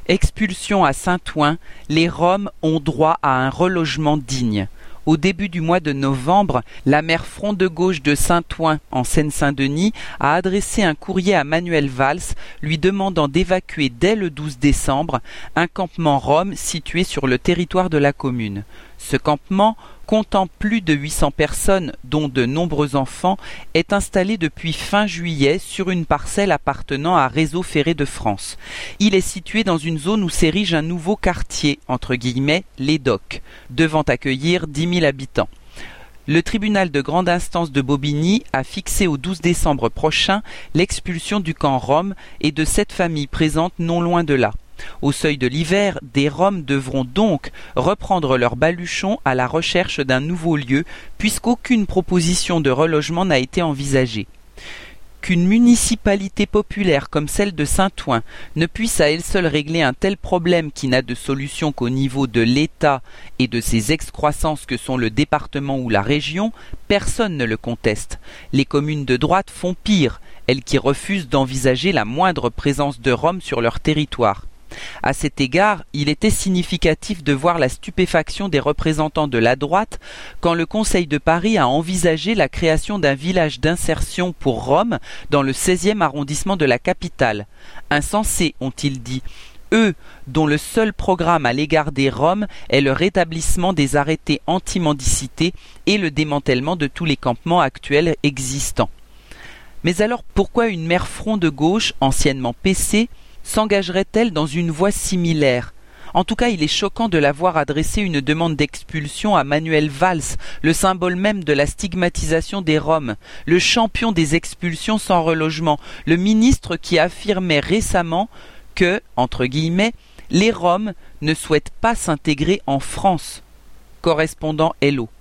Expulsion à Saint-Ouen, les Roms ont droit à un relogement digne. Au début du mois de novembre, la maire Front de Gauche de Saint-Ouen, en Seine-Saint-Denis, a adressé un courrier à Manuel Valls lui demandant d'évacuer dès le 12 décembre un campement rom situé sur le territoire de la commune. Ce campement, comptant plus de 800 personnes, dont de nombreux enfants, est installé depuis fin juillet sur une parcelle appartenant à Réseau Ferré de France. Il est situé dans une zone où s'érige un nouveau quartier, entre guillemets, les Docks, devant accueillir 10 000 habitants. Le tribunal de grande instance de Bobigny a fixé au 12 décembre prochain l'expulsion du camp rom et de 7 familles présentes non loin de là. Au seuil de l'hiver, des Roms devront donc reprendre leur baluchon à la recherche d'un nouveau lieu, puisqu'aucune proposition de relogement n'a été envisagée. Qu'une municipalité populaire comme celle de Saint-Ouen ne puisse à elle seule régler un tel problème qui n'a de solution qu'au niveau de l'État et de ses excroissances que sont le département ou la région, personne ne le conteste. Les communes de droite font pire, elles qui refusent d'envisager la moindre présence de Roms sur leur territoire. À cet égard, il était significatif de voir la stupéfaction des représentants de la droite quand le Conseil de Paris a envisagé la création d'un village d'insertion pour Roms dans le 16e arrondissement de la capitale. Insensés, ont-ils dit. Eux, dont le seul programme à l'égard des Roms est le rétablissement des arrêtés anti-mendicité et le démantèlement de tous les campements actuels existants. Mais alors pourquoi une maire Front de Gauche, anciennement PC, s'engagerait-elle dans une voie similaire? En tout cas, il est choquant de la voir adresser une demande d'expulsion à Manuel Valls, le symbole même de la stigmatisation des Roms, le champion des expulsions sans relogement, le ministre qui affirmait récemment que, entre guillemets, les Roms ne souhaitent pas s'intégrer en France. Correspondant Hello.